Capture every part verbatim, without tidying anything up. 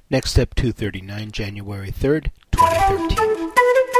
Next Step two thirty-nine, January third, twenty thirteen.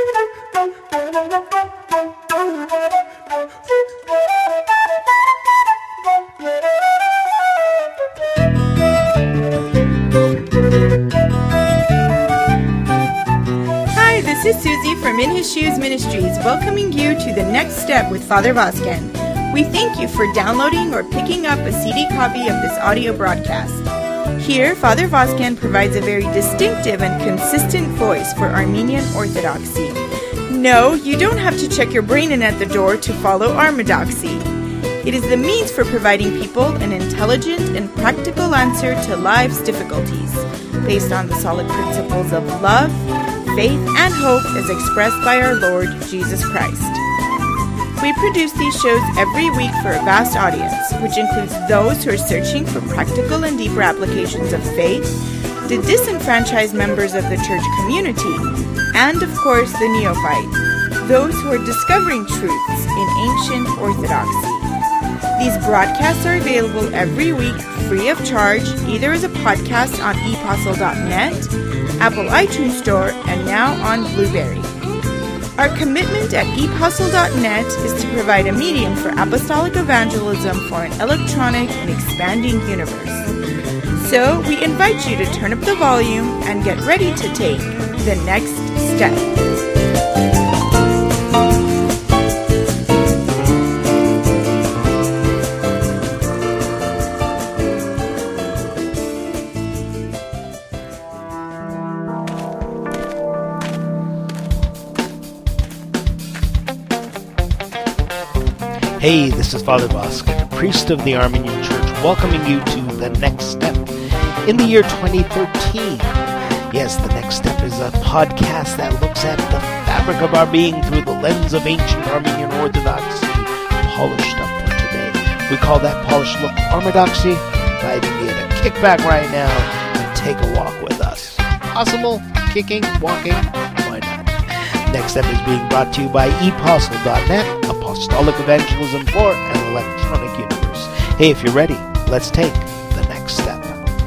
Hi, this is Susie from In His Shoes Ministries, welcoming you to the Next Step with Father Vazquez. We thank you for downloading or picking up a C D copy of this audio broadcast. Here, Father Vazquez provides a very distinctive and consistent voice for Armenian Orthodoxy. No, you don't have to check your brain in at the door to follow Armadoxy. It is the means for providing people an intelligent and practical answer to life's difficulties, based on the solid principles of love, faith, and hope as expressed by our Lord Jesus Christ. We produce these shows every week for a vast audience, which includes those who are searching for practical and deeper applications of faith, the disenfranchised members of the church community, and of course the neophyte, those who are discovering truths in ancient orthodoxy. These broadcasts are available every week free of charge, either as a podcast on e postle dot net, Apple iTunes Store, and now on Blueberry. Our commitment at e postle dot net is to provide a medium for apostolic evangelism for an electronic and expanding universe. So we invite you to turn up the volume and get ready to take the next step. Hey, this is Father Vazquez, priest of the Armenian Church, welcoming you to The Next Step in the year twenty thirteen. Yes, The Next Step is a podcast that looks at the fabric of our being through the lens of ancient Armenian Orthodoxy, polished up for today. We call that polished look Armadoxy, inviting you to kick back right now and take a walk with us. Possible? Kicking? Walking? Why not? Next Step is being brought to you by e postle dot net, apostolic evangelism for an electronic universe. Hey, if you're ready, let's take the next step.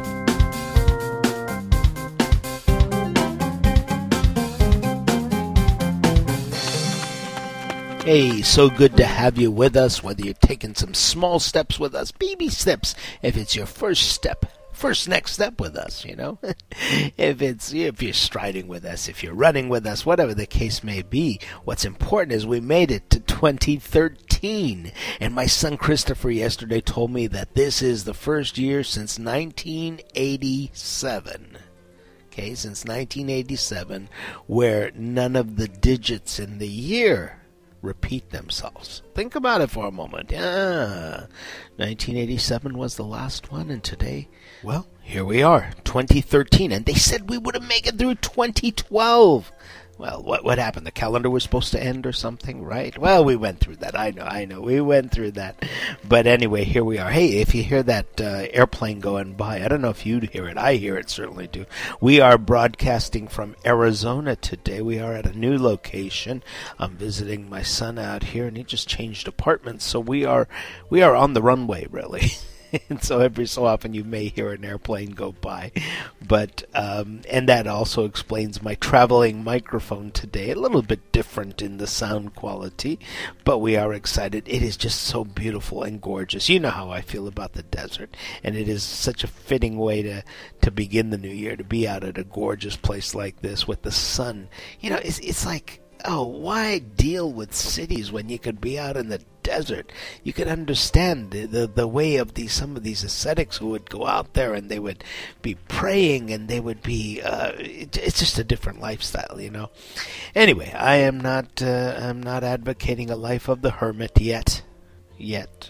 Hey, so good to have you with us, whether you're taking some small steps with us, baby steps, if it's your first step. First next step with us, you know. if it's if you're striding with us, if you're running with us, whatever the case may be, what's important is we made it to twenty thirteen. And my son Christopher yesterday told me that this is the first year since nineteen eighty-seven. Okay, since nineteen eighty-seven, where none of the digits in the year repeat themselves. Think about it for a moment. Yeah, nineteen eighty-seven was the last one, and today, well, here we are, twenty thirteen, and they said we would have made it through twenty twelve. Well, what what happened? The calendar was supposed to end or something, right? Well, we went through that. I know, I know. We went through that. But anyway, here we are. Hey, if you hear that uh, airplane going by, I don't know if you hear it. I hear it, certainly do. We are broadcasting from Arizona today. We are at a new location. I'm visiting my son out here, and he just changed apartments. So we are we are on the runway, really. And so every so often you may hear an airplane go by. But, um, and that also explains my traveling microphone today. A little bit different in the sound quality, but we are excited. It is just so beautiful and gorgeous. You know how I feel about the desert. And it is such a fitting way to, to begin the new year, to be out at a gorgeous place like this with the sun. You know, it's, it's like, oh, why deal with cities when you could be out in the desert? You could understand the, the the way of these some of these ascetics who would go out there and they would be praying and they would be uh, it, it's just a different lifestyle, you know. Anyway, I am not uh, I'm not advocating a life of the hermit yet. Yet.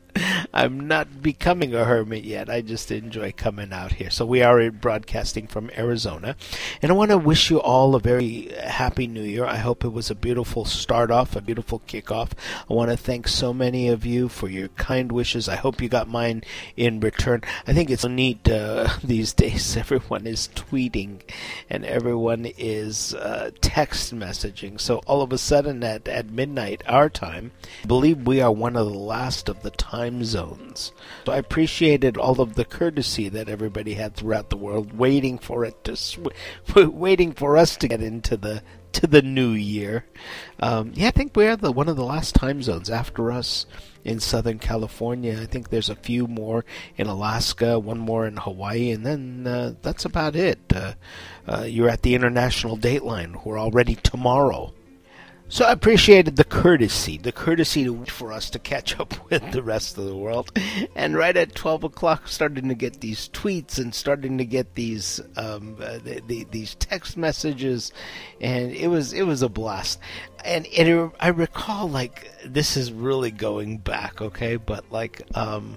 I'm not becoming a hermit yet. I just enjoy coming out here. So we are broadcasting from Arizona. And I want to wish you all a very happy new year. I hope it was a beautiful start off, a beautiful kickoff. I want to thank so many of you for your kind wishes. I hope you got mine in return. I think it's neat uh, these days. Everyone is tweeting and everyone is uh, text messaging. So all of a sudden at, at midnight, our time, I believe we are one of the last of the time zones zones. So I appreciated all of the courtesy that everybody had throughout the world, waiting for it to, sw- waiting for us to get into the to the new year. Um, yeah, I think we're the one of the last time zones after us in Southern California. I think there's a few more in Alaska, one more in Hawaii, and then uh, that's about it. Uh, uh, you're at the international dateline. We're already tomorrow. So I appreciated the courtesy, the courtesy to wait for us to catch up with the rest of the world. And right at twelve o'clock, starting to get these tweets and starting to get these um, uh, the, the, these text messages, and it was it was a blast. And, and it, I recall, like, this is really going back, okay, but like um,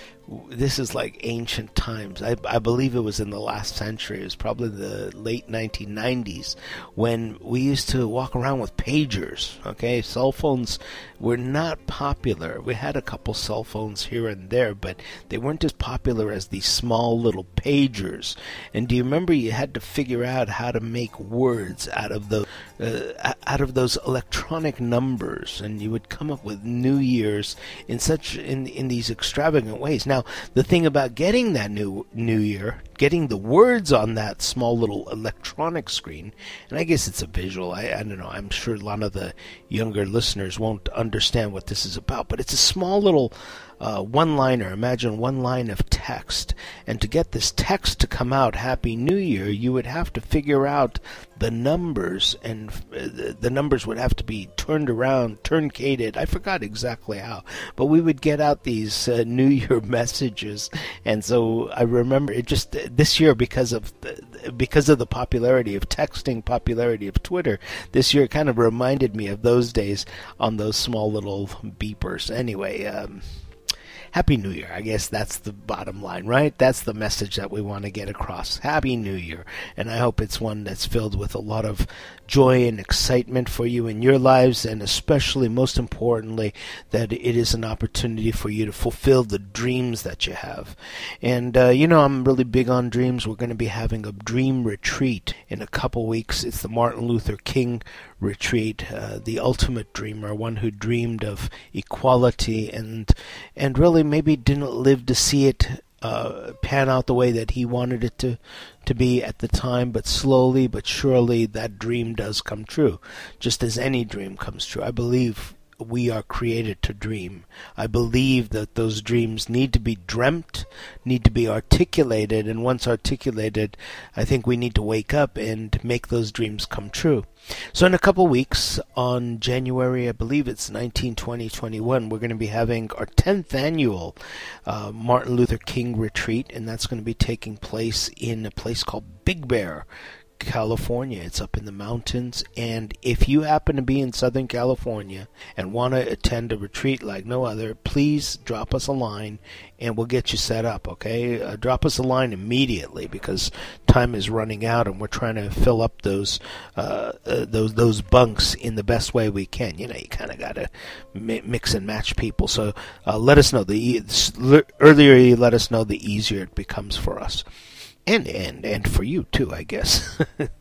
this is like ancient times. I, I believe it was in the last century. It was probably the late nineteen nineties when we used to walk around with pagers. Okay, cell phones were not popular. We had a couple cell phones here and there, but they weren't as popular as these small little pagers. And do you remember you had to figure out how to make words out of the uh, out of those electronic numbers, and you would come up with New Year's in such in in these extravagant ways. Now, the thing about getting that new New Year, getting the words on that small little electronic screen, and I guess it's a visual. I, I don't know. I'm sure a lot of the younger listeners won't understand what this is about, but it's a small little uh, one-liner. Imagine one line of text, and to get this text to come out, Happy New Year, you would have to figure out the numbers, and uh, the numbers would have to be turned around, truncated. I forgot exactly how, but we would get out these uh, New Year messages, and so I remember it just uh, this year because of the, because of the popularity of texting, popularity of Twitter. This year kind of reminded me of those days on those small little beepers. Anyway. Um, Happy New Year. I guess that's the bottom line, right? That's the message that we want to get across. Happy New Year. And I hope it's one that's filled with a lot of joy and excitement for you in your lives, and especially, most importantly, that it is an opportunity for you to fulfill the dreams that you have. And, uh, you know, I'm really big on dreams. We're going to be having a dream retreat in a couple weeks. It's the Martin Luther King retreat, uh, the ultimate dreamer, one who dreamed of equality and and really maybe didn't live to see it uh, pan out the way that he wanted it to to be at the time, but slowly but surely that dream does come true, just as any dream comes true. I believe we are created to dream. I believe that those dreams need to be dreamt, need to be articulated, and once articulated, I think we need to wake up and make those dreams come true. So in a couple weeks, on January, I believe it's nineteenth, twenty twenty-one, we're going to be having our tenth annual uh, Martin Luther King retreat, and that's going to be taking place in a place called Big Bear, California. It's up in the mountains, and if you happen to be in Southern California and want to attend a retreat like no other, please drop us a line and we'll get you set up, okay? Uh, drop us a line immediately because time is running out and we're trying to fill up those uh, uh, those those bunks in the best way we can. You know, you kind of got to mi- mix and match people, so uh, let us know. The e- earlier you let us know, the easier it becomes for us. And, and and for you too, I guess.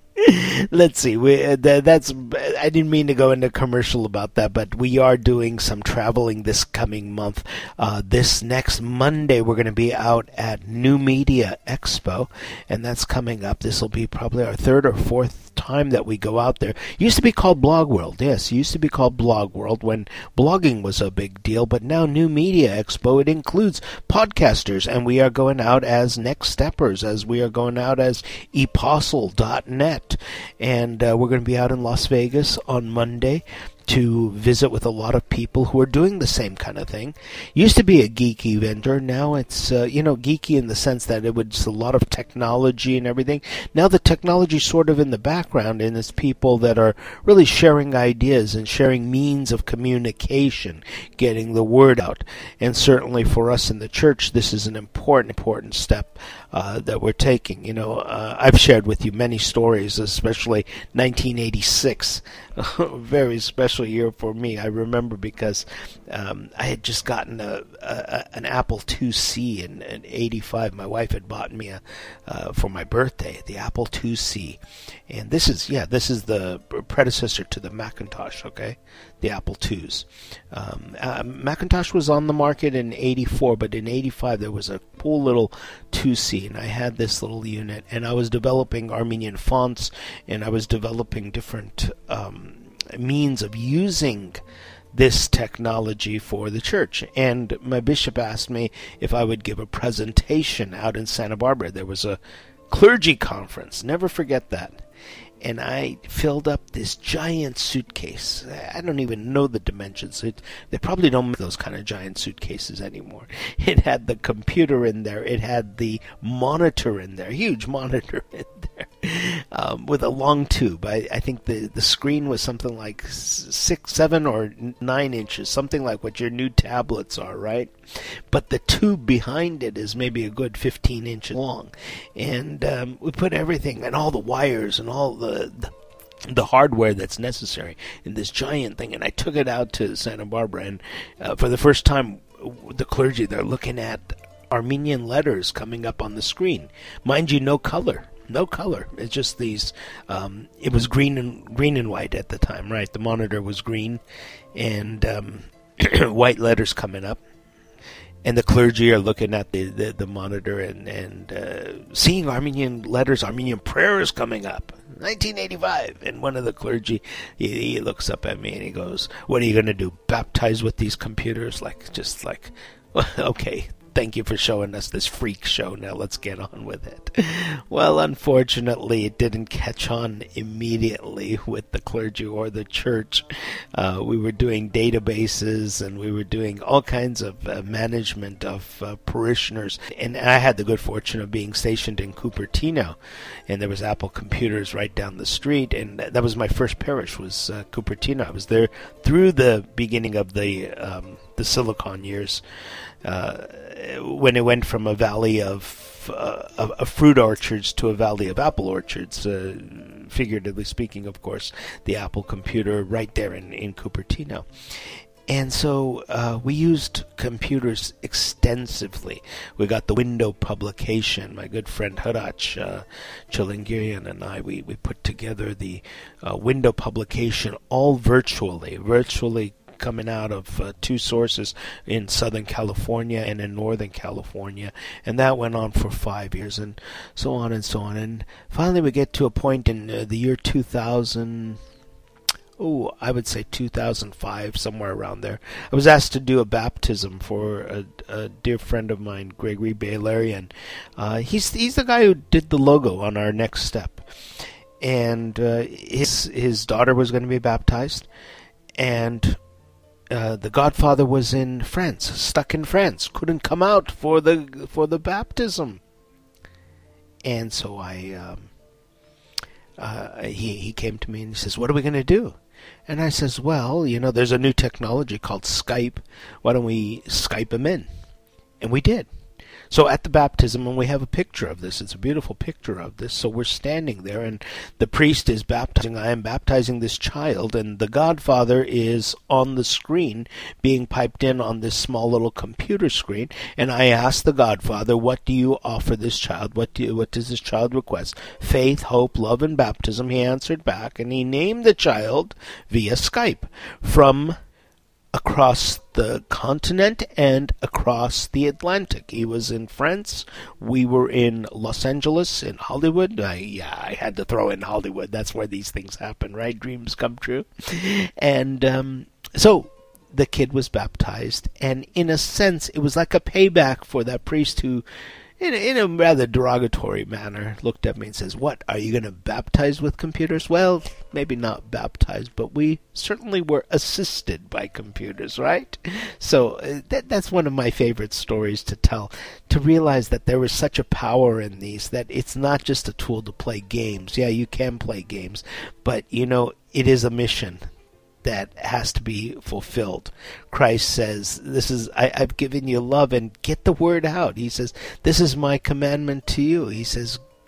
Let's see. We uh, th- that's. I didn't mean to go into commercial about that, but we are doing some traveling this coming month. Uh, this next Monday, we're going to be out at New Media Expo, and that's coming up. This will be probably our third or fourth time that we go out there. It used to be called Blog World. Yes, it used to be called Blog World when blogging was a big deal, but now New Media Expo, it includes podcasters, and we are going out as Next Steppers, as we are going out as epostle dot net, and uh, we're going to be out in Las Vegas on Monday to visit with a lot of people who are doing the same kind of thing. Used to be a geeky vendor. Now it's, uh, you know, geeky in the sense that it was a lot of technology and everything. Now the technology's sort of in the background, and it's people that are really sharing ideas and sharing means of communication, getting the word out. And certainly for us in the church, this is an important, important step uh, that we're taking. You know, uh, I've shared with you many stories, especially nineteen eighty-six, very special special year for me. I remember because um, I had just gotten a, a an Apple two C in, in eighty-five. My wife had bought me a uh, for my birthday, the Apple two C, and this is yeah, this is the predecessor to the Macintosh. Okay, the Apple twos. Um, uh, Macintosh was on the market in eighty-four, but in eighty-five there was a cool little two C, and I had this little unit, and I was developing Armenian fonts, and I was developing different um, means of using this technology for the church. And my bishop asked me if I would give a presentation out in Santa Barbara. There was a clergy conference, never forget that. And I filled up this giant suitcase. I don't even know the dimensions. It, they probably don't make those kind of giant suitcases anymore. It had the computer in there. It had the monitor in there, huge monitor in there, um, with a long tube. I, I think the, the screen was something like six, seven, or nine inches, something like what your new tablets are, right? But the tube behind it is maybe a good fifteen inches long. And um, we put everything, and all the wires and all the The, the hardware that's necessary in this giant thing, and I took it out to Santa Barbara, and uh, for the first time, the clergy, they're looking at Armenian letters coming up on the screen. Mind you, no color, no color. It's just these. Um, it was green and green and white at the time, right? The monitor was green, and um, white letters coming up. And the clergy are looking at the, the, the monitor and, and uh, seeing Armenian letters, Armenian prayers coming up. nineteen eighty-five. And one of the clergy, he, he looks up at me and he goes, "What are you going to do, baptize with these computers?" Like, just like, okay, thank you for showing us this freak show. Now let's get on with it. Well, unfortunately, it didn't catch on immediately with the clergy or the church. Uh, we were doing databases, and we were doing all kinds of uh, management of uh, parishioners. And I had the good fortune of being stationed in Cupertino, and there was Apple Computers right down the street. And that was my first parish, was uh, Cupertino. I was there through the beginning of the um, the Silicon years. Uh, when it went from a valley of, uh, of, of fruit orchards to a valley of apple orchards, uh, figuratively speaking, of course, the Apple Computer right there in, in Cupertino. And so uh, we used computers extensively. We got the window publication. My good friend Harach uh, Chilingirian and I, we, we put together the uh, window publication all virtually, virtually coming out of uh, two sources in Southern California and in Northern California, and that went on for five years, and so on and so on. And finally we get to a point in uh, the year two thousand, oh, I would say two thousand five, somewhere around there. I was asked to do a baptism for a, a dear friend of mine, Gregory Baylarian. Uh, he's he's the guy who did the logo on our Next Step, and uh, his his daughter was going to be baptized, and Uh, the godfather was in France, stuck in France, couldn't come out for the for the baptism, and so I um, uh, he he came to me and he says, "What are we going to do?" And I says, "Well, you know, there's a new technology called Skype. Why don't we Skype him in?" And we did. So at the baptism, and we have a picture of this, it's a beautiful picture of this, so we're standing there, and the priest is baptizing, I am baptizing this child, and the godfather is on the screen, being piped in on this small little computer screen, and I asked the godfather, "What do you offer this child? What do you, what does this child request?" "Faith, hope, love, and baptism," he answered back, and he named the child via Skype from across the continent and across the Atlantic. He was in France. We were in Los Angeles, in Hollywood. I, yeah, I had to throw in Hollywood. That's where these things happen, right? Dreams come true. And um, so the kid was baptized, and in a sense, it was like a payback for that priest who, in a, in a rather derogatory manner, looked at me and says, "What, are you going to baptize with computers?" Well, maybe not baptized, but we certainly were assisted by computers, right? So uh, that, that's one of my favorite stories to tell, to realize that there was such a power in these, that it's not just a tool to play games. Yeah, you can play games, but, you know, it is a mission that has to be fulfilled. Christ says, "This is I, I've given you love, and get the word out." He says, "This is my commandment to you." He says,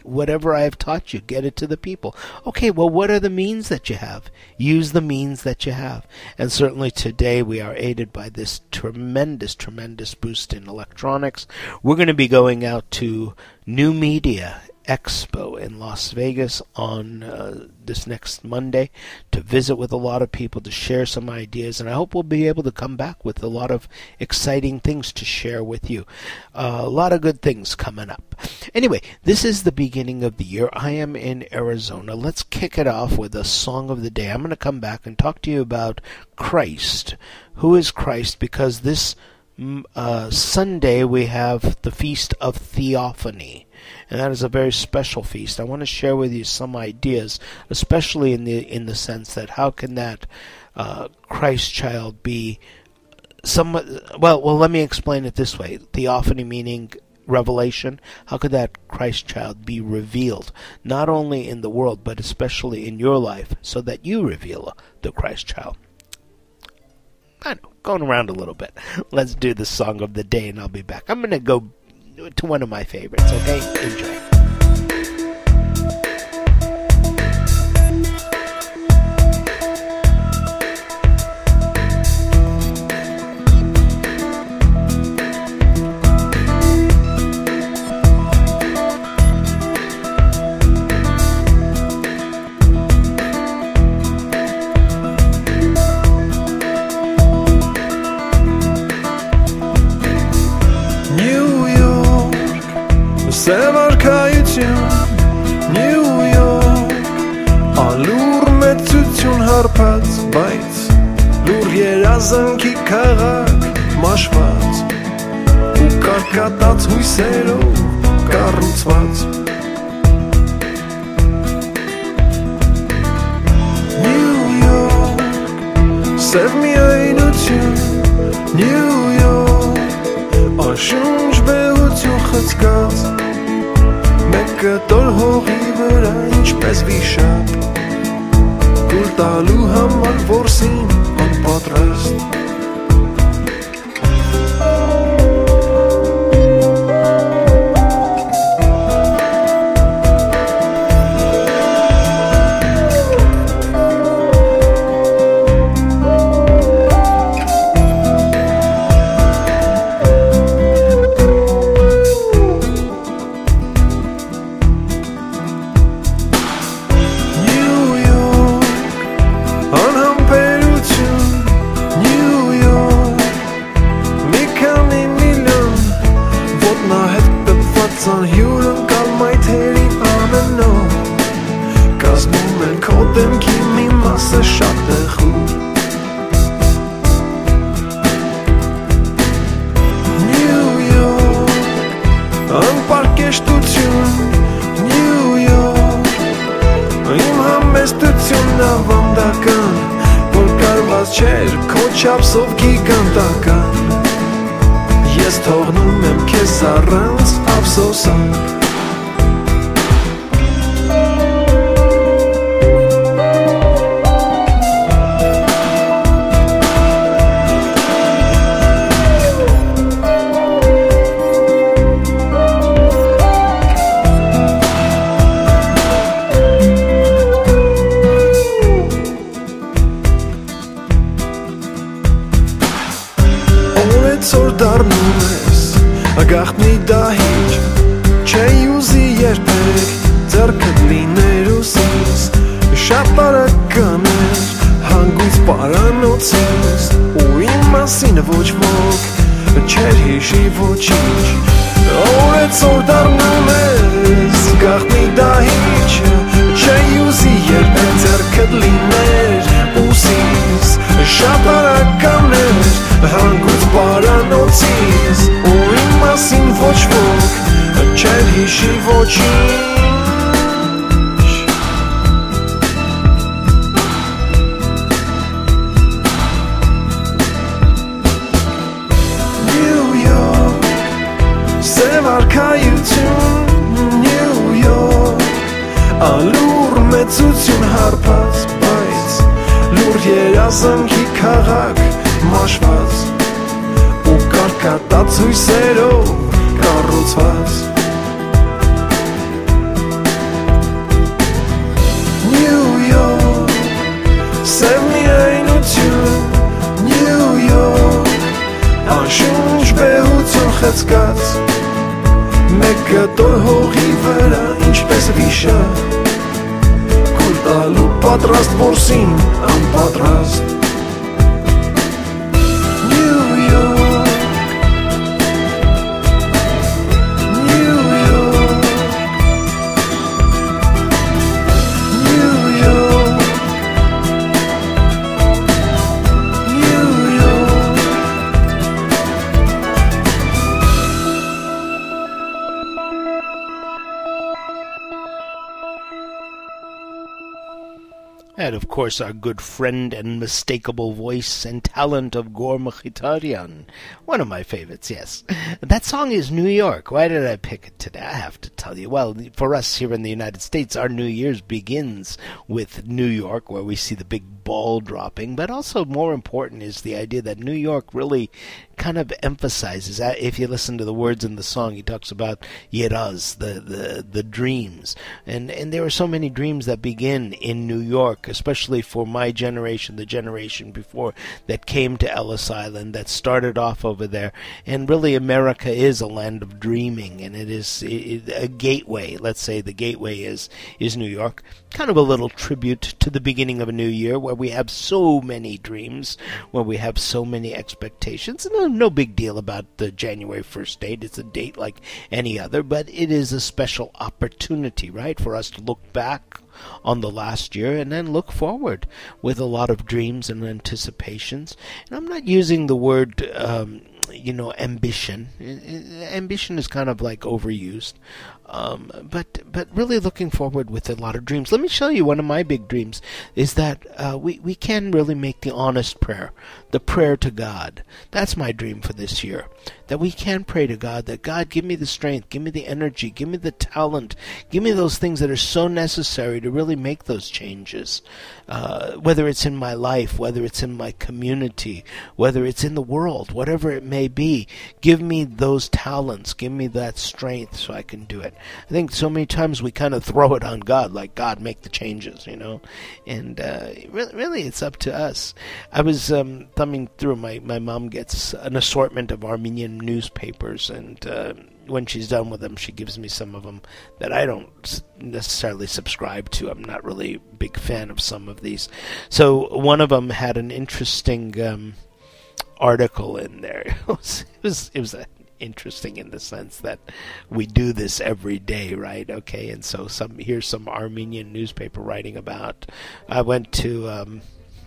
whatever I have taught you, get it to the people. Okay, well, what are the means that you have? Use the means that you have. And certainly today we are aided by this tremendous, tremendous boost in electronics. We're going to be going out to New Media Expo in Las Vegas on uh, this next Monday to visit with a lot of people, to share some ideas, and I hope we'll be able to come back with a lot of exciting things to share with you. Uh, a lot of good things coming up. Anyway, this is the beginning of the year. I am in Arizona. Let's kick it off with a song of the day. I'm going to come back and talk to you about Christ. Who is Christ? Because this uh, Sunday we have the Feast of Theophany. And that is a very special feast. I want to share with you some ideas, especially in the in the sense that how can that uh, Christ child be somewhat, well, well, let me explain it this way. Theophany meaning revelation. How could that Christ child be revealed, not only in the world, but especially in your life, so that you reveal the Christ child? I know, going around a little bit. Let's do the song of the day, and I'll be back. I'm going to go to one of my favorites, okay? Enjoy. Սևարքայություն Նյու Յորք Ալուր մեծություն հարբած բայց լուր երազանքի քաղաք մաշված ու կարկատած հույսերով կառուցված Նյու Յորք Սև միայնություն Նյու Յորք Անշունչ բեղություն խցկած Մեկը տոր հողի վրա ինչպես վիշապ Կուլ տալու համար որսին անպատրաստ Չափսով գիգանտական Ես թողնում եմ քեզ առանց ափսոսանք Գաղտնի դահիճ Չէ ուզի երբեք ձեռքդ լիներ ուսիս Շատ արական էր հանգույց պարանոցից ու իմ մասին ոչ ոք չէր հիշի ոչինչ Օրեցօր դառնում ես գաղտնի դահիճ Չէ ուզի երբեք ձեռքդ լիներ ուսիս Շատ արական էր հանգույց պարանոցից ու իմ մասին ոչ ոք չէր հիշի ոչինչ Նյու Յորք Սև արքայություն Նյու Յորք Ալուր մեծություն հարբած բայց լուր երազանքի քաղաք մաշված ու կարկատած հույսերով կառուցված Դոր հողի վրա ինչպես վիշա Կուլ տալու պատրաստ որսին անպատրաստ And of course our good friend and unmistakable voice and talent of Gor Mkhitaryan. One of my favorites, yes. That song is New York. Why did I pick it today? I have to tell you. Well, for us here in the United States, our New Year's begins with New York, where we see the big ball dropping. But also more important is the idea that New York really kind of emphasizes that. If you listen to the words in the song, he talks about Yeraz, the, the, the dreams. And, and there are so many dreams that begin in New York, especially for my generation, the generation before that came to Ellis Island, that started off over there. And really America is a land of dreaming, and it is a gateway. Let's say the gateway is, is New York. Kind of a little tribute to the beginning of a new year, where we have so many dreams, where we have so many expectations. No, no big deal about the January first date. It's a date like any other, but it is a special opportunity, right, for us to look back on the last year and then look forward with a lot of dreams and anticipations. And I'm not using the word um, you know, ambition. Ambition is kind of like overused. Um, but but really looking forward with a lot of dreams. Let me show you one of my big dreams is that uh, we, we can really make the honest prayer, the prayer to God. That's my dream for this year, that we can pray to God, that God, give me the strength, give me the energy, give me the talent, give me those things that are so necessary to really make those changes, uh, whether it's in my life, whether it's in my community, whether it's in the world, whatever it may be. Give me those talents, give me that strength so I can do it. I think so many times we kind of throw it on God, like, God, make the changes, you know, and uh, really, really it's up to us. I was um, thumbing through, my, my mom gets an assortment of Armenian newspapers, and uh, when she's done with them, she gives me some of them that I don't necessarily subscribe to. I'm not really a big fan of some of these. So one of them had an interesting um, article in there. It was, it was, it was a interesting in the sense that we do this every day, right? Okay, and so some here's some Armenian newspaper writing about. I went to um,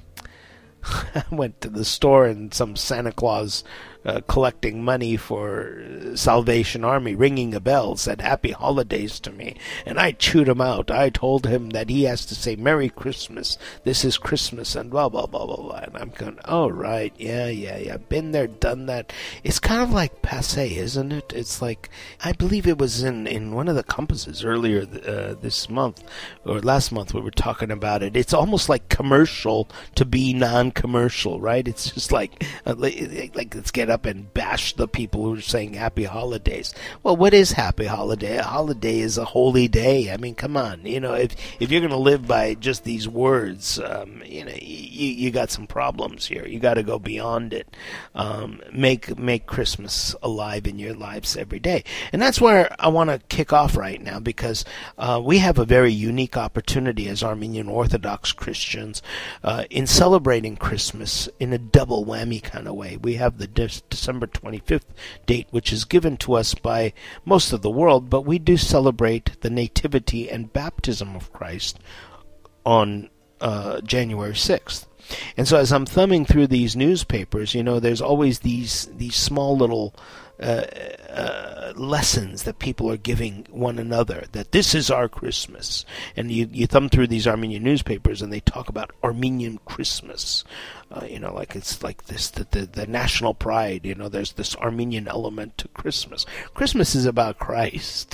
I went to the store, and some Santa Claus uh, collecting money for Salvation Army, ringing a bell, said "Happy Holidays" to me, and I chewed him out. I told him that he has to say "Merry Christmas," this is Christmas, and blah blah blah blah blah. And I'm going, oh right, yeah yeah yeah, been there, done that. It's kind of like passé, isn't it? It's like, I believe it was in in one of the compasses earlier uh, this month or last month we were talking about it. It's almost like commercial to be non-commercial, right? It's just like uh, like, like let's get up and bash the people who are saying Happy Holidays. Well, what is Happy Holiday? A holiday is a holy day. I mean, come on. You know, if if you're going to live by just these words, um, you know, you, you got some problems here. You got to go beyond it. Um, make make Christmas alive in your lives every day. And that's where I want to kick off right now, because uh, we have a very unique opportunity as Armenian Orthodox Christians uh, in celebrating Christmas in a double whammy kind of way. We have the De- December twenty-fifth date, which is given to us by most of the world, but we do celebrate the nativity and baptism of Christ on uh, January sixth. And so as I'm thumbing through these newspapers, you know, there's always these these small little uh, uh, lessons that people are giving one another, that this is our Christmas. And you, you thumb through these Armenian newspapers, and they talk about Armenian Christmas. Uh, you know, like it's like this, the, the, the national pride, you know, there's this Armenian element to Christmas. Christmas is about Christ.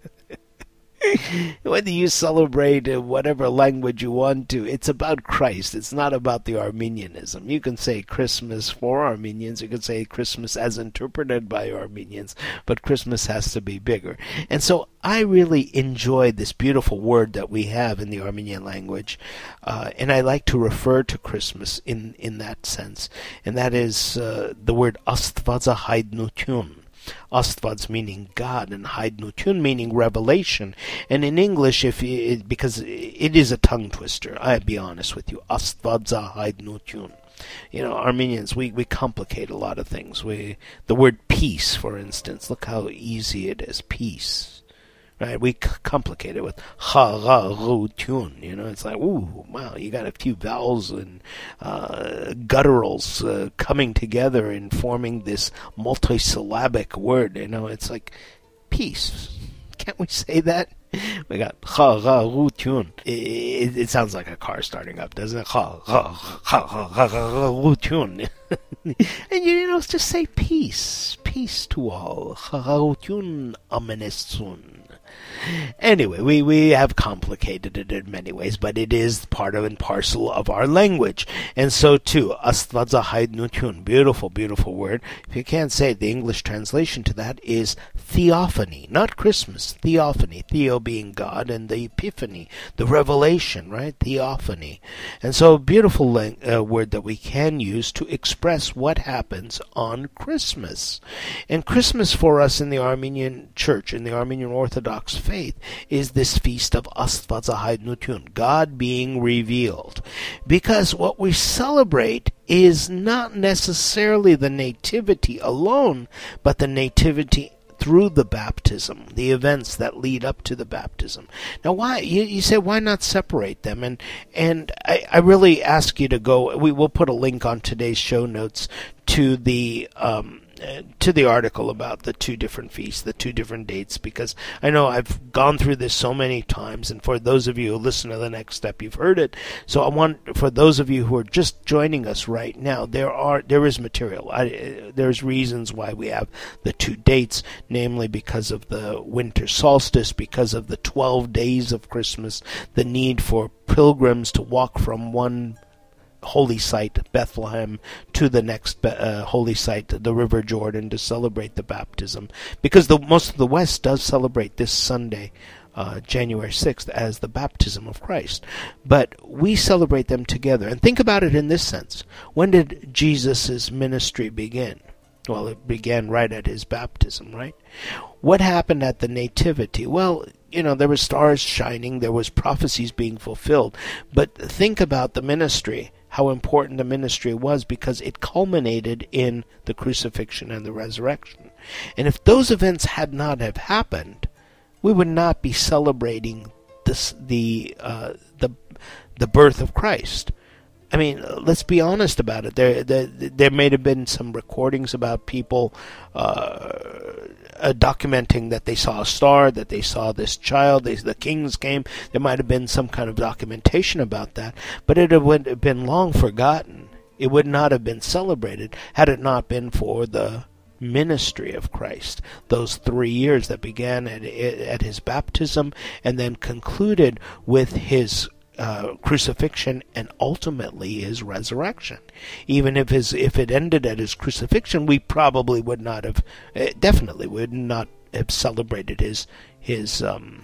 Whether you celebrate in whatever language you want to, it's about Christ. It's not about the Armenianism. You can say Christmas for Armenians, you can say Christmas as interpreted by Armenians, but Christmas has to be bigger. And so I really enjoy this beautiful word that we have in the Armenian language, uh, and I like to refer to Christmas in, in that sense, and that is uh, the word Astvazahydnutun. Astvads meaning God, and Haidnutun meaning revelation. And in English, if it, because it is a tongue twister, I'll be honest with you, Astvadza Haidnutun. You know, Armenians, we, we complicate a lot of things. We the word peace, for instance, look how easy it is, peace. Right, we c- complicate it with ha ra ru tune. You know, it's like, ooh, wow, you got a few vowels and uh, gutturals uh, coming together and forming this multisyllabic word. You know, it's like peace. Can't we say that? We got ha ra ru tune. It, it sounds like a car starting up, doesn't it? Ha ra ha ha ha ra ru tune. And you know, just say peace, peace to all. Ha ra ru tune amenesun. Anyway, we, we have complicated it in many ways, but it is part of and parcel of our language. And so too, Astvadza Haidnutun, beautiful, beautiful word. If you can't say it, the English translation to that is theophany, not Christmas, theophany. Theo being God, and the epiphany, the revelation, right? Theophany. And so a beautiful lang- uh, word that we can use to express what happens on Christmas. And Christmas for us in the Armenian Church, in the Armenian Orthodox faith, is this feast of Astvadza Haidnutun, God being revealed. Because what we celebrate is not necessarily the nativity alone, but the nativity through the baptism, the events that lead up to the baptism. Now, why you, you say why not separate them? And and I, I really ask you to go. We will put a link on today's show notes to the um, to the article about the two different feasts, the two different dates, because I know I've gone through this so many times, and for those of you who listen to The Next Step, you've heard it. So I want, for those of you who are just joining us right now, there are there is material. I, there's reasons why we have the two dates, namely because of the winter solstice, because of the twelve days of Christmas, the need for pilgrims to walk from one holy site, Bethlehem, to the next uh, holy site, the River Jordan, to celebrate the baptism. Because the most of the West does celebrate this Sunday, uh, January sixth, as the baptism of Christ. But we celebrate them together. And think about it in this sense. When did Jesus' ministry begin? Well, it began right at his baptism, right? What happened at the nativity? Well, you know, there were stars shining, there was prophecies being fulfilled. But think about the ministry, how important the ministry was, because it culminated in the crucifixion and the resurrection. And if those events had not have happened, we would not be celebrating this, the uh, the the birth of Christ. I mean, let's be honest about it. There, there, there may have been some recordings about people uh, uh, documenting that they saw a star, that they saw this child, they, the kings came. There might have been some kind of documentation about that, but it would have been long forgotten. It would not have been celebrated had it not been for the ministry of Christ, those three years that began at, at his baptism and then concluded with his Uh, crucifixion and ultimately his resurrection. Even if his if it ended at his crucifixion, we probably would not have, uh, definitely would not have celebrated his his um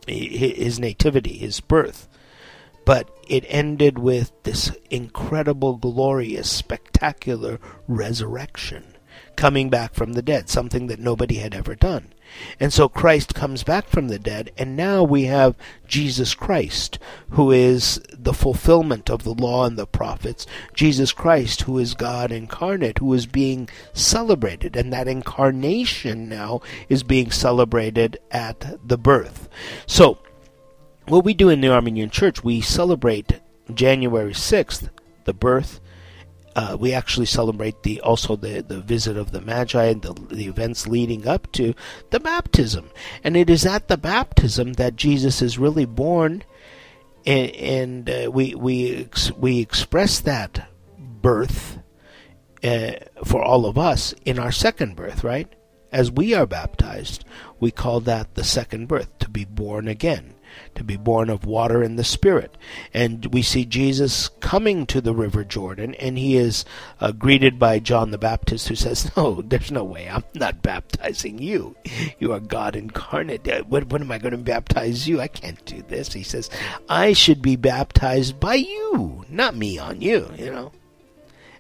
his nativity, his birth. But it ended with this incredible, glorious, spectacular resurrection, coming back from the dead, something that nobody had ever done. And so Christ comes back from the dead, and now we have Jesus Christ, who is the fulfillment of the law and the prophets, Jesus Christ, who is God incarnate, who is being celebrated, and that incarnation now is being celebrated at the birth. So, what we do in the Armenian Church, we celebrate January sixth, the birth. Uh, we actually celebrate the also the, the visit of the Magi and the, the events leading up to the baptism. And it is at the baptism that Jesus is really born, and, and uh, we we we express that birth uh, for all of us in our second birth, right? As we are baptized, we call that the second birth, to be born again, to be born of water and the Spirit. And we see Jesus coming to the River Jordan, and he is uh, greeted by John the Baptist, who says, no, there's no way, I'm not baptizing you. You are God incarnate. What, what am I going to baptize you? I can't do this. He says, I should be baptized by you, not me on you, you know.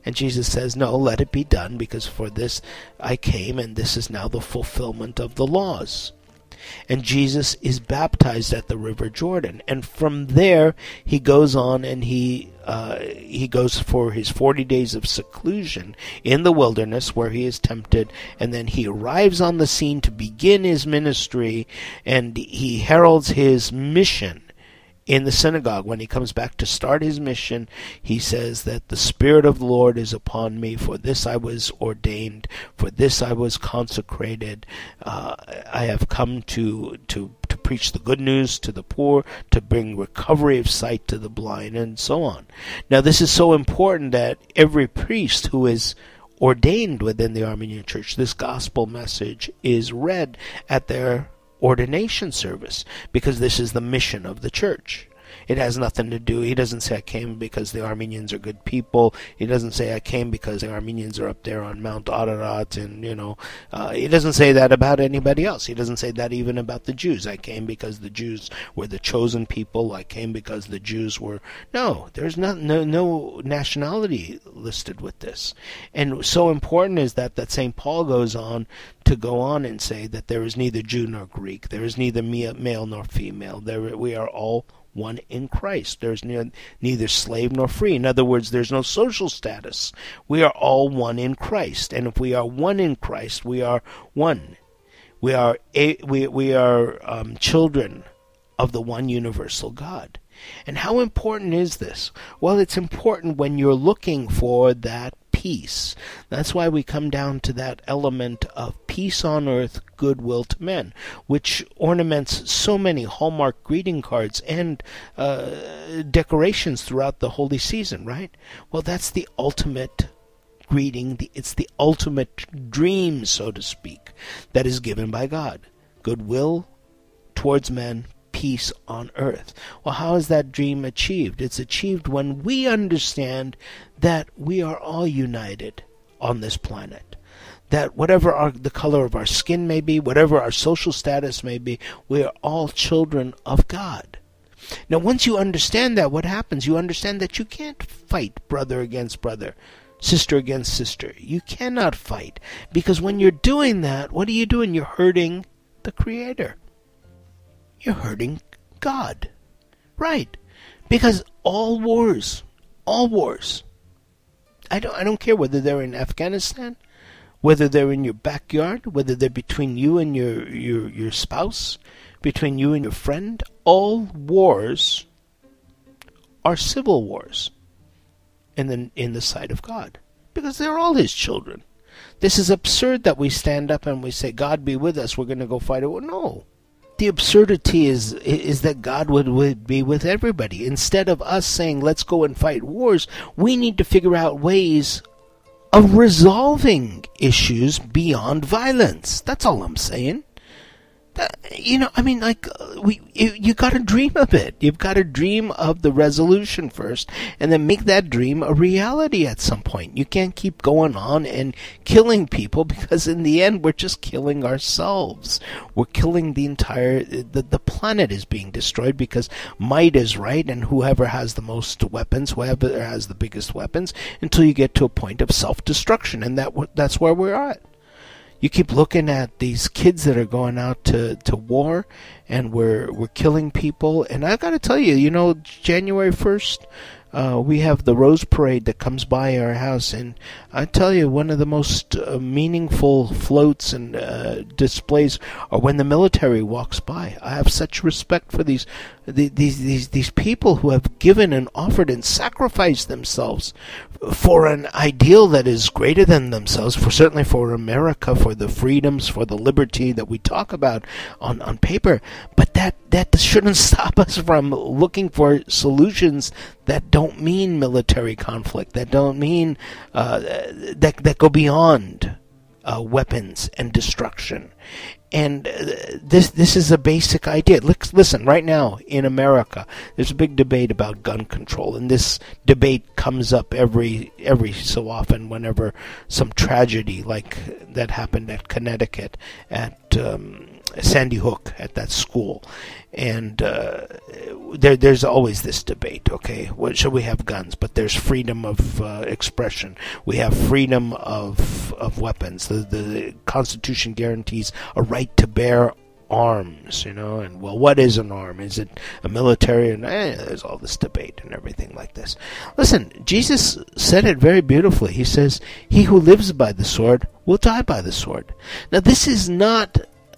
And Jesus says, no, let it be done, because for this I came, and this is now the fulfillment of the laws. And Jesus is baptized at the River Jordan, and from there he goes on and he uh, he goes for his forty days of seclusion in the wilderness where he is tempted, and then he arrives on the scene to begin his ministry, and he heralds his mission. In the synagogue, when he comes back to start his mission, he says that the Spirit of the Lord is upon me. For this I was ordained. For this I was consecrated. Uh, I have come to, to, to preach the good news to the poor, to bring recovery of sight to the blind, and so on. Now, this is so important that every priest who is ordained within the Armenian Church, this gospel message is read at their ordination service, because this is the mission of the church. It has nothing to do, he doesn't say I came because the Armenians are good people. He doesn't say I came because the Armenians are up there on Mount Ararat, and, you know, uh, he doesn't say that about anybody else. He doesn't say that even about the Jews. I came because the Jews were the chosen people. I came because the Jews were... No, there's not, no, no nationality listed with this. And so important is that that Saint Paul goes on to go on and say that there is neither Jew nor Greek. There is neither male nor female. There, we are all one in Christ. There's ne- neither slave nor free. In other words, there's no social status. We are all one in Christ. And if we are one in Christ, we are one. We are a, we we are um, children of the one universal God. And how important is this? Well, it's important when you're looking for that peace. That's why we come down to that element of peace on earth, goodwill to men, which ornaments so many Hallmark greeting cards and uh, decorations throughout the holy season, right? Well, that's the ultimate greeting. The, it's the ultimate dream, so to speak, that is given by God. Goodwill towards men, peace on earth. Well, how is that dream achieved? It's achieved when we understand that we are all united on this planet. That whatever our, the color of our skin may be, whatever our social status may be, we are all children of God. Now, once you understand that, what happens? You understand that you can't fight brother against brother, sister against sister. You cannot fight. Because when you're doing that, what are you doing? You're hurting the Creator. You're hurting God. Right. Because all wars, all wars, I don't I don't care whether they're in Afghanistan, whether they're in your backyard, whether they're between you and your, your, your spouse, between you and your friend, all wars are civil wars in the, in the sight of God. Because they're all His children. This is absurd that we stand up and we say, God be with us, we're going to go fight it. Well, no. The absurdity is is that God would, would be with everybody. Instead of us saying, let's go and fight wars, we need to figure out ways of resolving issues beyond violence. That's all I'm saying. That, you know, I mean, like, we you, you got to dream of it. You've got to dream of the resolution first, and then make that dream a reality at some point. You can't keep going on and killing people, because in the end, we're just killing ourselves. We're killing the entire, the, the planet is being destroyed because might is right, and whoever has the most weapons, whoever has the biggest weapons, until you get to a point of self-destruction, and that that's where we're at. You keep looking at these kids that are going out to, to war, and we're we're killing people. And I've got to tell you, you know, January first, uh, we have the Rose Parade that comes by our house, and I tell you, one of the most uh, meaningful floats and uh, displays are when the military walks by. I have such respect for these the, these these these people who have given and offered and sacrificed themselves for an ideal that is greater than themselves, for certainly for America, for the freedoms, for the liberty that we talk about on, on paper. But that, that shouldn't stop us from looking for solutions that don't mean military conflict, that don't mean uh, that that go beyond uh, weapons and destruction. And uh, this this is a basic idea. Listen, right now in America, there's a big debate about gun control, and this debate comes up every every so often whenever some tragedy like that happened at Connecticut at um, Sandy Hook at that school. And uh, there, there's always this debate, okay, what, should we have guns? But there's freedom of uh, expression. We have freedom of of weapons. The, the Constitution guarantees a right to bear arms, you know, and, well, what is an arm? Is it a military? And eh, there's all this debate and everything like this. Listen, Jesus said it very beautifully. He says, he who lives by the sword will die by the sword. Now, this is not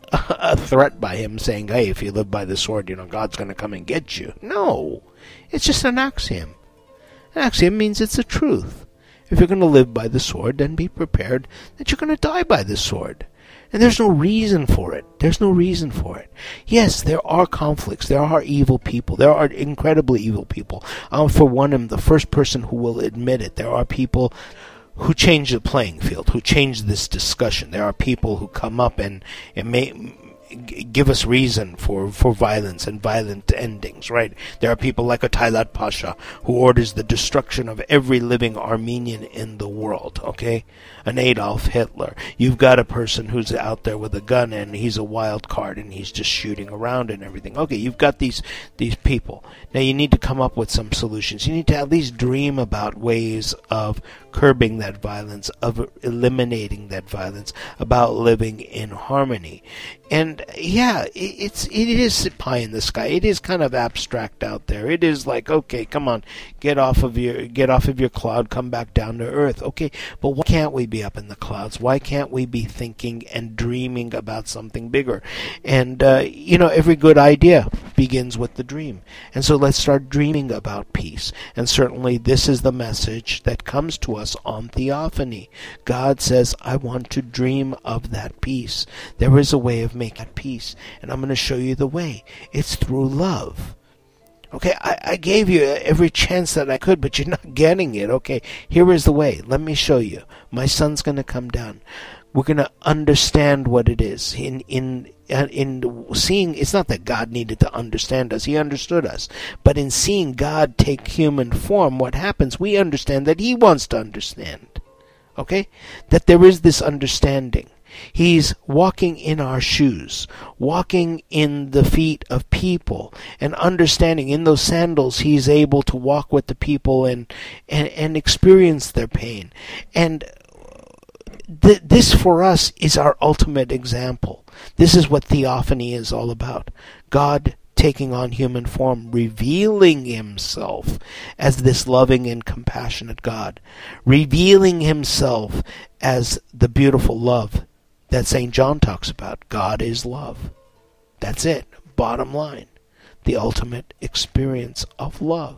a threat by him saying, hey, if you live by the sword, you know, God's going to come and get you. No, it's just an axiom. An axiom means it's a truth. If you're going to live by the sword, then be prepared that you're going to die by the sword. And there's no reason for it. There's no reason for it. Yes, there are conflicts. There are evil people. There are incredibly evil people. I, for one, am the first person who will admit it. There are people who change the playing field, who change this discussion. There are people who come up and, and may give us reason for, for violence and violent endings, right? There are people like a Talat Pasha who orders the destruction of every living Armenian in the world, okay? An Adolf Hitler. You've got a person who's out there with a gun and he's a wild card and he's just shooting around and everything. Okay, you've got these these people. Now you need to come up with some solutions. You need to at least dream about ways of curbing that violence, of eliminating that violence, about living in harmony. And yeah, it, it's it is pie in the sky. It is kind of abstract out there. It is like, okay, come on, get off of your get off of your cloud, come back down to earth. Okay, but why can't we be up in the clouds? Why can't we be thinking and dreaming about something bigger? And uh, you know, every good idea begins with the dream. And so let's start dreaming about peace. And certainly this is the message that comes to us on Theophany. God says, I want to dream of that peace. There is a way of making that peace, and I'm going to show you the way. It's through love. Okay, I, I gave you every chance that I could, but you're not getting it. Okay, here is the way. Let me show you. My son's going to come down. We're going to understand what it is. In in in seeing, it's not that God needed to understand us. He understood us. But in seeing God take human form, what happens? We understand that He wants to understand. Okay? That there is this understanding. He's walking in our shoes, walking in the feet of people, and understanding in those sandals he's able to walk with the people and and, and experience their pain. And th- this for us is our ultimate example. This is what Theophany is all about. God taking on human form, revealing Himself as this loving and compassionate God, revealing Himself as the beautiful love that Saint John talks about. God is love. That's it. Bottom line. The ultimate experience of love.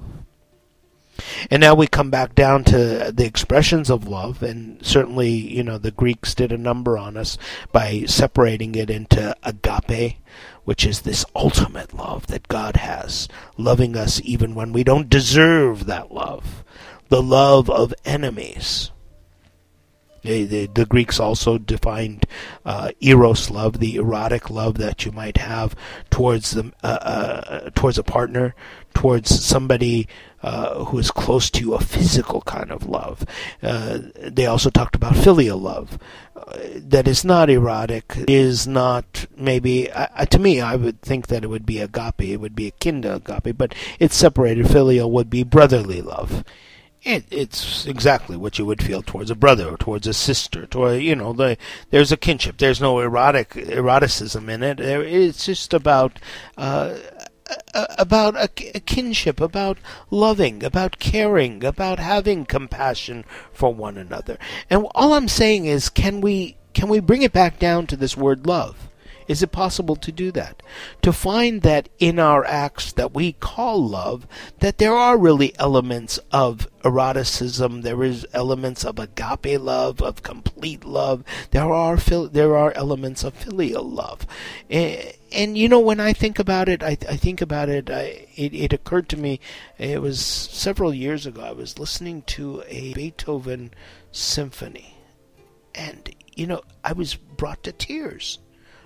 And now we come back down to the expressions of love, and certainly, you know, the Greeks did a number on us by separating it into agape, which is this ultimate love that God has, loving us even when we don't deserve that love. The love of enemies. The, the, the Greeks also defined uh, eros love, the erotic love that you might have towards them, uh, uh, towards a partner, towards somebody uh, who is close to you, a physical kind of love. Uh, they also talked about filial love. Uh, that is not erotic, is not maybe, uh, to me, I would think that it would be agape, it would be akin to agape, but it's separated. Filial would be brotherly love. It, it's exactly what you would feel towards a brother or towards a sister. Toward, you know, the, there's a kinship. There's no erotic eroticism in it. It's just about uh, about a, a kinship, about loving, about caring, about having compassion for one another. And all I'm saying is, can we can we bring it back down to this word love? Is it possible to do that? To find that in our acts that we call love, that there are really elements of eroticism, there is elements of agape love, of complete love, there are there are elements of filial love. And, and you know, when I think about it, I, I think about it, I, it, it occurred to me, it was several years ago, I was listening to a Beethoven symphony, and, you know, I was brought to tears.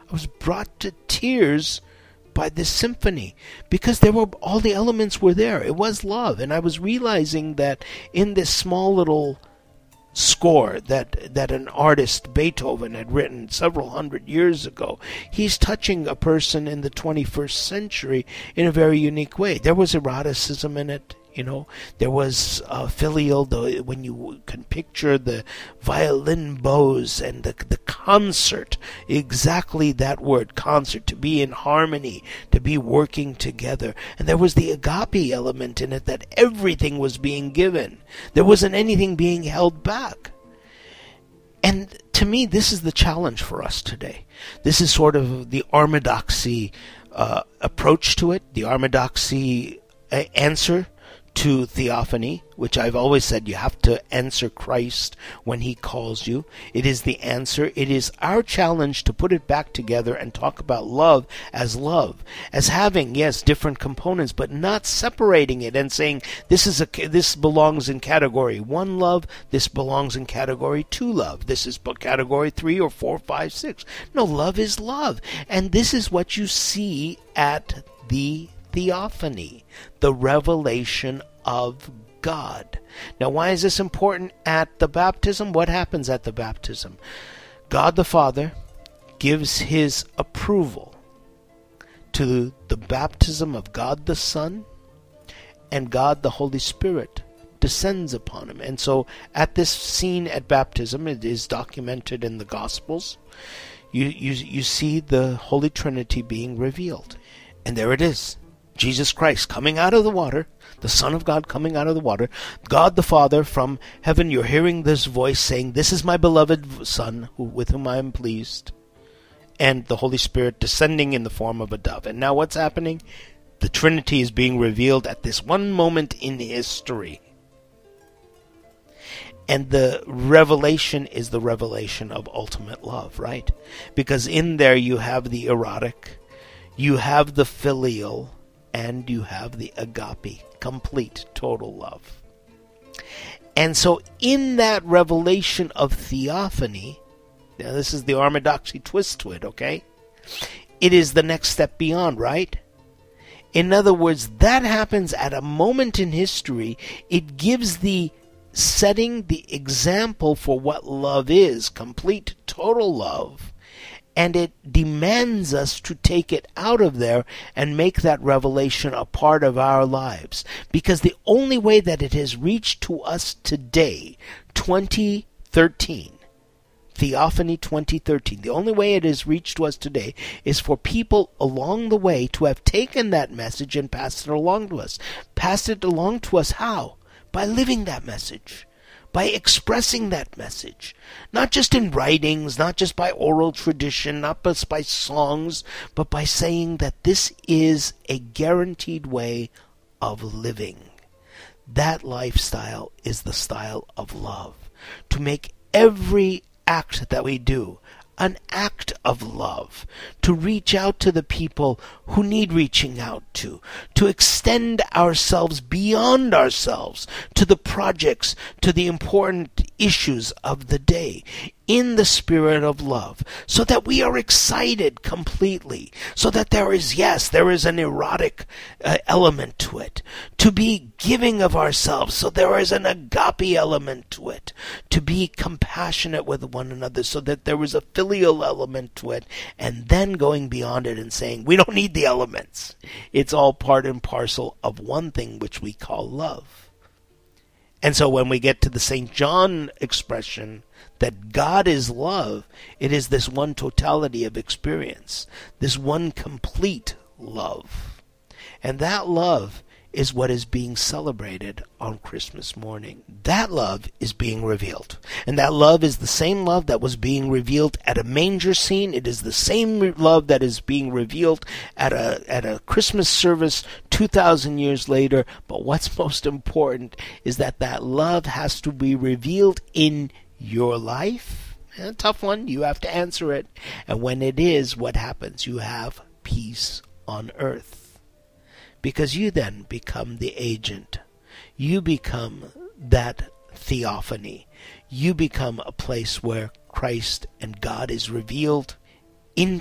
I was brought to tears by this symphony, because there were all the elements were there. It was love, and I was realizing that in this small little score that that an artist, Beethoven, had written several hundred years ago, he's touching a person in the twenty-first century in a very unique way. There was eroticism in it. You know, there was uh, filial, the, when you can picture the violin bows and the, the concert, exactly that word, concert, to be in harmony, to be working together. And there was the agape element in it, that everything was being given. There wasn't anything being held back. And to me, this is the challenge for us today. This is sort of the orthodoxy uh, approach to it, the orthodoxy uh, answer to theophany, which I've always said you have to answer Christ when he calls you. It is the answer. It is our challenge to put it back together and talk about love as love, as having, yes, different components, but not separating it and saying this is a this belongs in category one love, this belongs in category two love, this is category three or four, five, six. No, love is love, and this is what you see at the theophany, the revelation of God. Now, why is this important at the baptism? What happens at the baptism? God the Father gives his approval to the baptism of God the Son, and God the Holy Spirit descends upon him. And so at this scene at baptism, it is documented in the Gospels, you, you, you see the Holy Trinity being revealed. And there it is. Jesus Christ coming out of the water, the Son of God coming out of the water, God the Father from heaven, you're hearing this voice saying, this is my beloved Son, who, with whom I am pleased, and the Holy Spirit descending in the form of a dove. And now what's happening? The Trinity is being revealed at this one moment in history. And the revelation is the revelation of ultimate love, right? Because in there you have the erotic, you have the filial, and you have the agape, complete, total love. And so in that revelation of theophany, now this is the orthodoxy twist to it, okay? It is the next step beyond, right? In other words, that happens at a moment in history. It gives the setting, the example for what love is, complete, total love. And it demands us to take it out of there and make that revelation a part of our lives. Because the only way that it has reached to us today, twenty thirteen, Theophany twenty thirteen, the only way it has reached to us today is for people along the way to have taken that message and passed it along to us. Passed it along to us how? By living that message. By expressing that message, not just in writings, not just by oral tradition, not just by songs, but by saying that this is a guaranteed way of living. That lifestyle is the style of love. To make every act that we do an act of love, to reach out to the people who need reaching out to, to extend ourselves beyond ourselves to the projects, to the important issues of the day, in the spirit of love, so that we are excited completely, so that there is, yes, there is an erotic uh, element to it, to be giving of ourselves, so there is an agape element to it, to be compassionate with one another, so that there is a filial element to it, and then going beyond it and saying, we don't need the elements. It's all part and parcel of one thing which we call love. And so when we get to the Saint John expression that God is love, it is this one totality of experience, this one complete love. And that love is what is being celebrated on Christmas morning. That love is being revealed. And that love is the same love that was being revealed at a manger scene. It is the same love that is being revealed at a at a Christmas service two thousand years later. But what's most important is that that love has to be revealed in your life. A tough one. You have to answer it. And when it is, what happens? You have peace on earth. Because you then become the agent. You become that theophany. You become a place where Christ and God is revealed in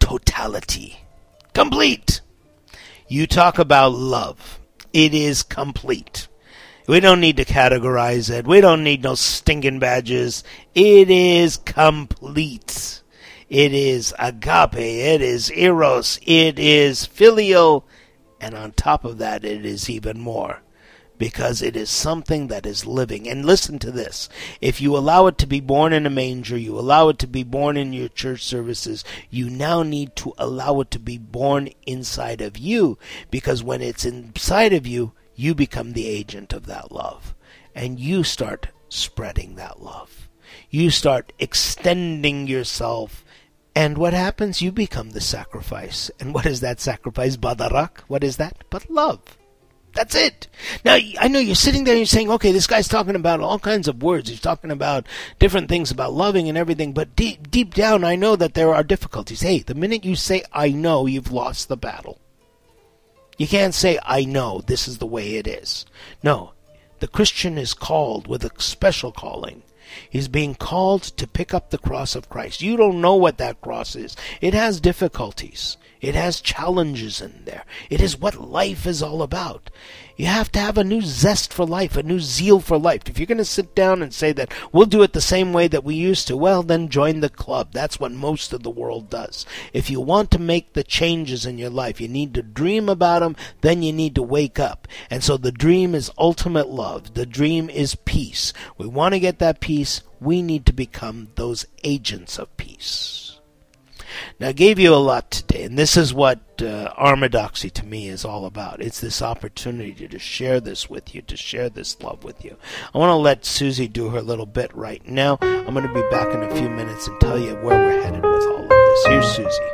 totality. Complete. You talk about love. It is complete. We don't need to categorize it. We don't need no stinking badges. It is complete. It is agape. It is eros. It is filial. And on top of that, it is even more. Because it is something that is living. And listen to this. If you allow it to be born in a manger, you allow it to be born in your church services, you now need to allow it to be born inside of you. Because when it's inside of you, you become the agent of that love. And you start spreading that love. You start extending yourself. And what happens? You become the sacrifice. And what is that sacrifice? Badarak. What is that? But love. That's it. Now, I know you're sitting there and you're saying, okay, this guy's talking about all kinds of words. He's talking about different things about loving and everything. But deep, deep down, I know that there are difficulties. Hey, the minute you say, I know, you've lost the battle. You can't say, I know, this is the way it is. No, the Christian is called with a special calling. He's being called to pick up the cross of Christ. You don't know what that cross is. It has difficulties. It has challenges in there. It is what life is all about. You have to have a new zest for life, a new zeal for life. If you're going to sit down and say that we'll do it the same way that we used to, well, then join the club. That's what most of the world does. If you want to make the changes in your life, you need to dream about them, then you need to wake up. And so the dream is ultimate love. The dream is peace. We want to get that peace. We need to become those agents of peace. Now, I gave you a lot today, and this is what uh, Armadoxy to me is all about. It's this opportunity to share this with you, to share this love with you. I want to let Susie do her little bit right now. I'm going to be back in a few minutes and tell you where we're headed with all of this. Here's Susie.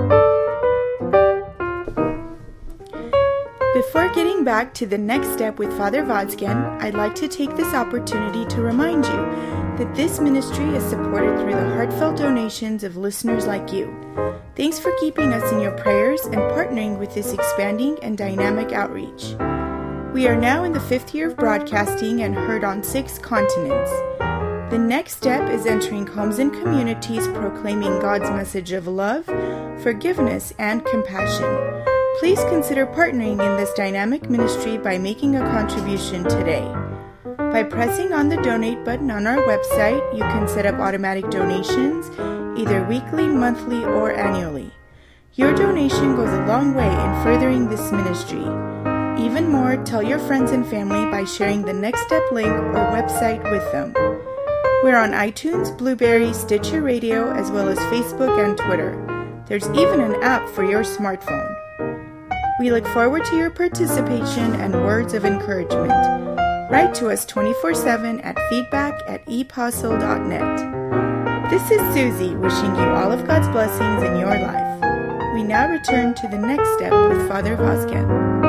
Before getting back to the next step with Father Vazgen, I'd like to take this opportunity to remind you that this ministry is supported through the heartfelt donations of listeners like you. Thanks for keeping us in your prayers and partnering with this expanding and dynamic outreach. We are now in the fifth year of broadcasting and heard on six continents. The next step is entering homes and communities proclaiming God's message of love, forgiveness, and compassion. Please consider partnering in this dynamic ministry by making a contribution today. By pressing on the donate button on our website, you can set up automatic donations, either weekly, monthly, or annually. Your donation goes a long way in furthering this ministry. Even more, tell your friends and family by sharing the Next Step link or website with them. We're on iTunes, Blueberry, Stitcher Radio, as well as Facebook and Twitter. There's even an app for your smartphone. We look forward to your participation and words of encouragement. Write to us twenty-four seven at feedback at epostle dot net. This is Susie wishing you all of God's blessings in your life. We now return to the next step with Father Vazgen.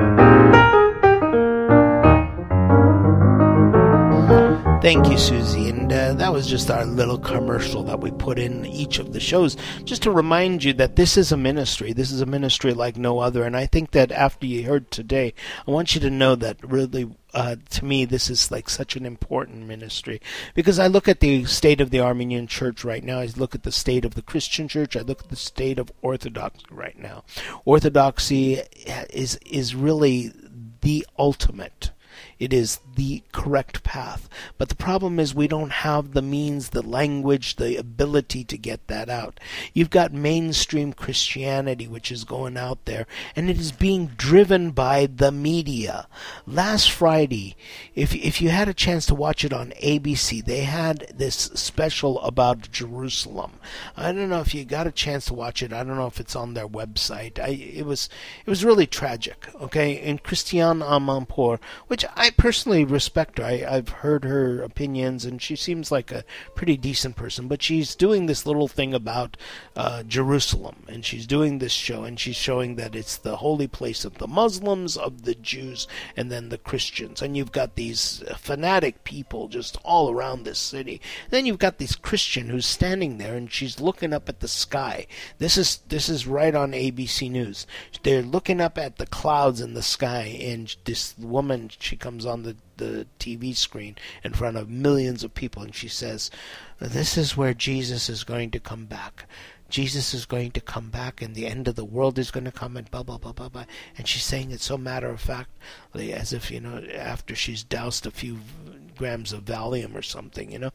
Thank you, Susie. And uh, that was just our little commercial that we put in each of the shows, just to remind you that this is a ministry. This is a ministry like no other. And I think that after you heard today, I want you to know that really, uh, to me, this is like such an important ministry. Because I look at the state of the Armenian Church right now. I look at the state of the Christian Church. I look at the state of Orthodoxy right now. Orthodoxy is is really the ultimate. It is the correct path. But the problem is we don't have the means, the language, the ability to get that out. You've got mainstream Christianity which is going out there, and it is being driven by the media. Last Friday, if if you had a chance to watch it on A B C, they had this special about Jerusalem. I don't know if you got a chance to watch it. I don't know if it's on their website. I, it was it was really tragic, okay? And Christiane Amanpour, which I personally respect her. I, I've heard her opinions, and she seems like a pretty decent person. But she's doing this little thing about uh, Jerusalem, and she's doing this show, and she's showing that it's the holy place of the Muslims, of the Jews, and then the Christians. And you've got these fanatic people just all around this city. And then you've got this Christian who's standing there, and she's looking up at the sky. This is this is right on A B C News. They're looking up at the clouds in the sky, and this woman, she comes on the, the T V screen in front of millions of people, and she says, this is where Jesus is going to come back Jesus is going to come back and the end of the world is going to come and blah, blah, blah, blah, blah. And she's saying it so matter-of-factly as if, you know, after she's doused a few grams of Valium or something, you know.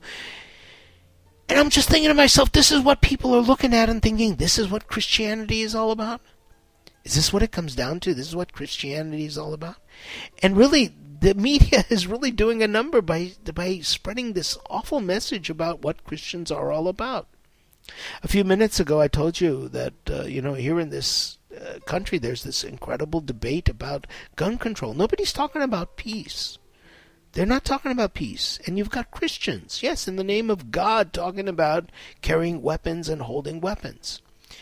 And I'm just thinking to myself, this is what people are looking at and thinking, this is what Christianity is all about? Is this what it comes down to? This is what Christianity is all about? And really, the media is really doing a number by by spreading this awful message about what Christians are all about. A few minutes ago, I told you that, uh, you know, here in this uh, country, there's this incredible debate about gun control. Nobody's talking about peace. They're not talking about peace. And you've got Christians, yes, in the name of God, talking about carrying weapons and holding weapons.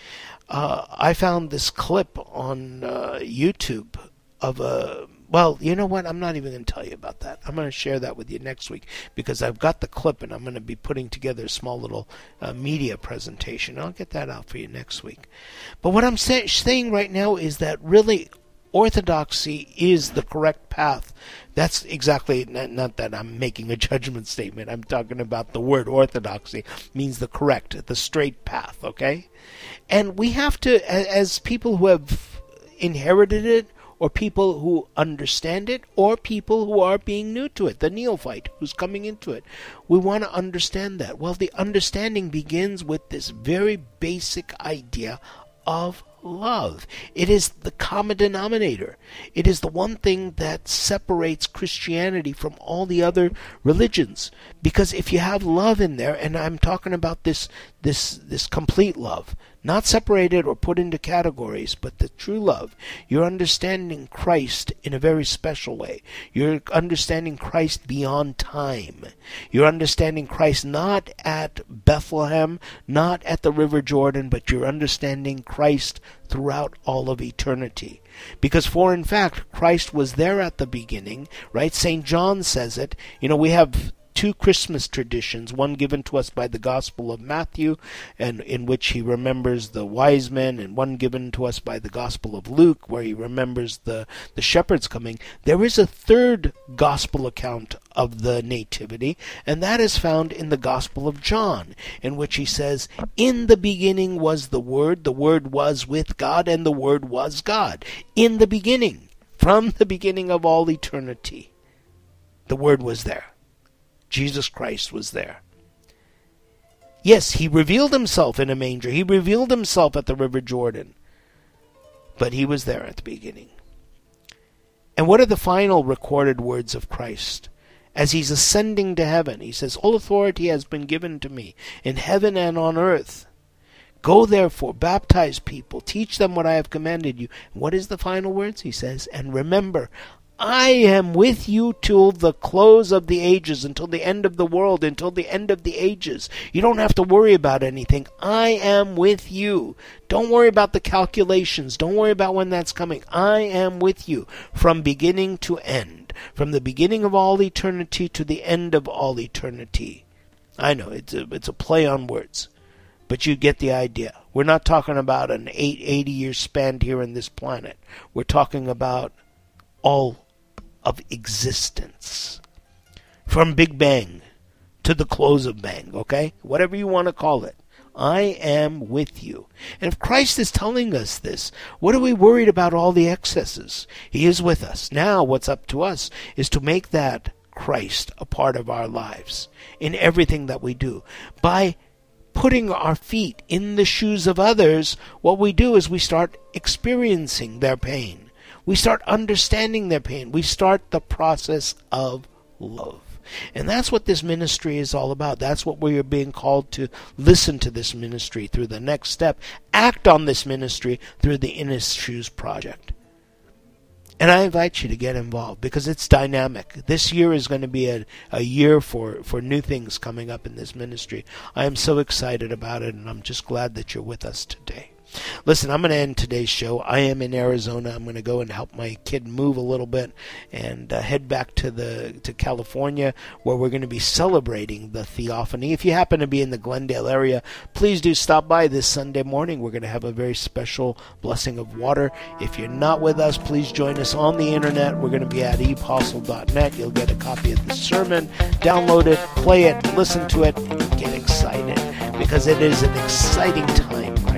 Uh, I found this clip on uh, YouTube of a... Well, you know what? I'm not even going to tell you about that. I'm going to share that with you next week because I've got the clip and I'm going to be putting together a small little uh, media presentation. I'll get that out for you next week. But what I'm say- saying right now is that really orthodoxy is the correct path. That's exactly, not, not that I'm making a judgment statement. I'm talking about the word orthodoxy means the correct, the straight path, okay? And we have to, as people who have inherited it, or people who understand it, or people who are being new to it, the neophyte who's coming into it. We want to understand that. Well, the understanding begins with this very basic idea of love. It is the common denominator. It is the one thing that separates Christianity from all the other religions. Because if you have love in there, and I'm talking about this this this complete love, not separated or put into categories, but the true love, you're understanding Christ in a very special way. You're understanding Christ beyond time. You're understanding Christ not at Bethlehem, not at the River Jordan, but you're understanding Christ throughout all of eternity. Because for in fact, Christ was there at the beginning, right? Saint John says it. You know, we have two Christmas traditions, one given to us by the Gospel of Matthew, and in which he remembers the wise men, and one given to us by the Gospel of Luke, where he remembers the, the shepherds coming. There is a third Gospel account of the Nativity, and that is found in the Gospel of John, in which he says, "In the beginning was the Word, the Word was with God, and the Word was God." In the beginning, from the beginning of all eternity, the Word was there. Jesus Christ was there. Yes, he revealed himself in a manger. He revealed himself at the River Jordan. But he was there at the beginning. And what are the final recorded words of Christ? As he's ascending to heaven, he says, "All authority has been given to me in heaven and on earth. Go therefore, baptize people, teach them what I have commanded you." And what is the final words? He says, "And remember, I am with you till the close of the ages," until the end of the world, until the end of the ages. You don't have to worry about anything. I am with you. Don't worry about the calculations. Don't worry about when that's coming. I am with you from beginning to end, from the beginning of all eternity to the end of all eternity. I know, it's a, it's a play on words, but you get the idea. We're not talking about an eight, eighty year span here on this planet. We're talking about all of existence, from Big Bang to the close of Bang, okay? Whatever you want to call it. I am with you. And if Christ is telling us this, what are we worried about all the excesses? He is with us. Now what's up to us is to make that Christ a part of our lives in everything that we do. By putting our feet in the shoes of others, what we do is we start experiencing their pain. We start understanding their pain. We start the process of love. And that's what this ministry is all about. That's what we are being called to listen to this ministry through the next step. Act on this ministry through the In His Shoes Project. And I invite you to get involved because it's dynamic. This year is going to be a, a year for, for new things coming up in this ministry. I am so excited about it, and I'm just glad that you're with us today. Listen, I'm going to end today's show. I am in Arizona. I'm going to go and help my kid move a little bit and uh, head back to the to California, where we're going to be celebrating the Theophany. If you happen to be in the Glendale area, please do stop by this Sunday morning. We're going to have a very special blessing of water. If you're not with us, please join us on the internet. We're going to be at e apostle dot net. You'll get a copy of the sermon. Download it, play it, listen to it, and get excited, because it is an exciting time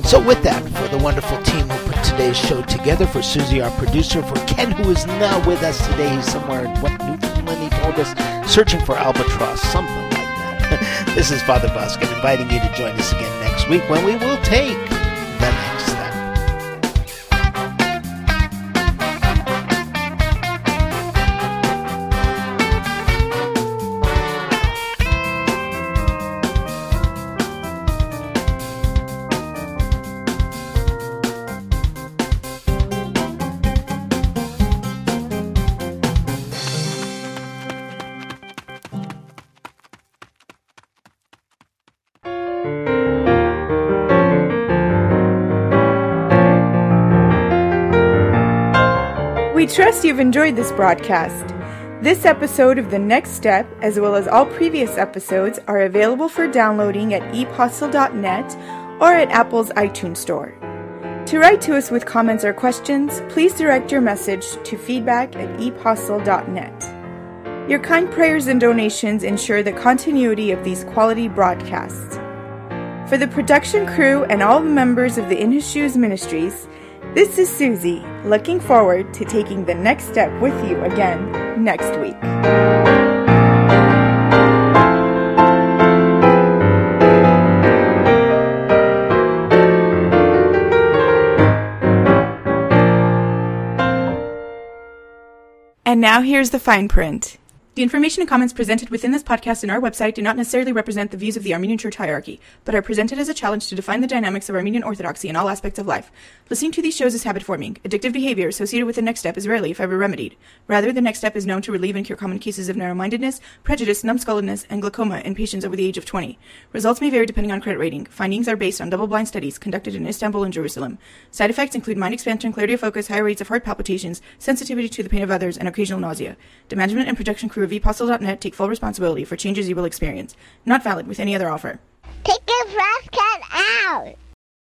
So with that, for the wonderful team who put today's show together, for Susie, our producer, for Ken, who is not with us today, he's somewhere in what Newfoundland, he told us, searching for albatross, something like that. This is Father Voskin inviting you to join us again next week when we will take the next step. We trust you've enjoyed this broadcast. This episode of The Next Step, as well as all previous episodes, are available for downloading at e postle dot net or at Apple's iTunes Store. To write to us with comments or questions, please direct your message to feedback at e postle dot net. Your kind prayers and donations ensure the continuity of these quality broadcasts. For the production crew and all the members of the In His Shoes Ministries, this is Susie, looking forward to taking the next step with you again next week. And now here's the fine print. The information and comments presented within this podcast and our website do not necessarily represent the views of the Armenian Church hierarchy, but are presented as a challenge to define the dynamics of Armenian Orthodoxy in all aspects of life. Listening to these shows is habit-forming. Addictive behavior associated with the next step is rarely, if ever, remedied. Rather, the next step is known to relieve and cure common cases of narrow-mindedness, prejudice, numbskulledness, and glaucoma in patients over the age of twenty. Results may vary depending on credit rating. Findings are based on double-blind studies conducted in Istanbul and Jerusalem. Side effects include mind expansion, clarity of focus, higher rates of heart palpitations, sensitivity to the pain of others, and occasional nausea. The management and production crew of e postle dot net take full responsibility for changes you will experience. Not valid with any other offer. Take your trash can out!